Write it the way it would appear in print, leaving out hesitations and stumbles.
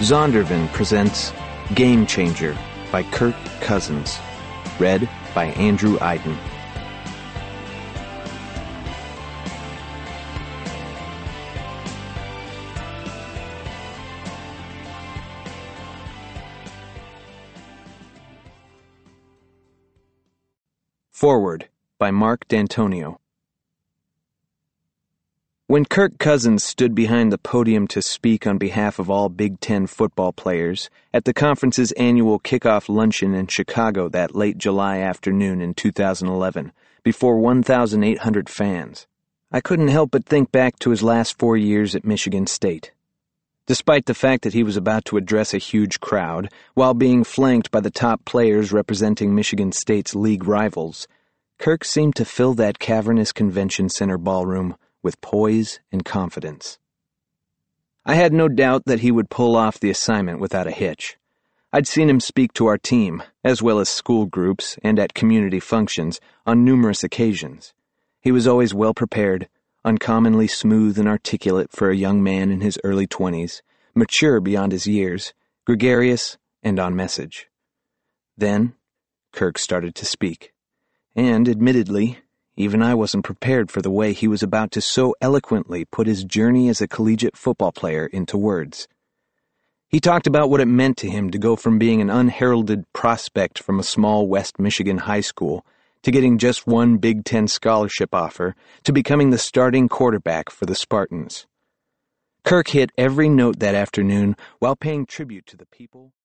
Zondervan presents Game Changer by Kirk Cousins. Read by Andrew Iden. Forward by Mark D'Antonio. When Kirk Cousins stood behind the podium to speak on behalf of all Big Ten football players at the conference's annual kickoff luncheon in Chicago that late July afternoon in 2011, before 1,800 fans, I couldn't help but think back to his last 4 years at Michigan State. Despite the fact that he was about to address a huge crowd, while being flanked by the top players representing Michigan State's league rivals, Kirk seemed to fill that cavernous convention center ballroom with poise and confidence. I had no doubt that he would pull off the assignment without a hitch. I'd seen him speak to our team, as well as school groups and at community functions, on numerous occasions. He was always well prepared, uncommonly smooth and articulate for a young man in his early 20s, mature beyond his years, gregarious, and on message. Then, Kirk started to speak. And, admittedly, even I wasn't prepared for the way he was about to so eloquently put his journey as a collegiate football player into words. He talked about what it meant to him to go from being an unheralded prospect from a small West Michigan high school to getting just one Big Ten scholarship offer to becoming the starting quarterback for the Spartans. Kirk hit every note that afternoon while paying tribute to the people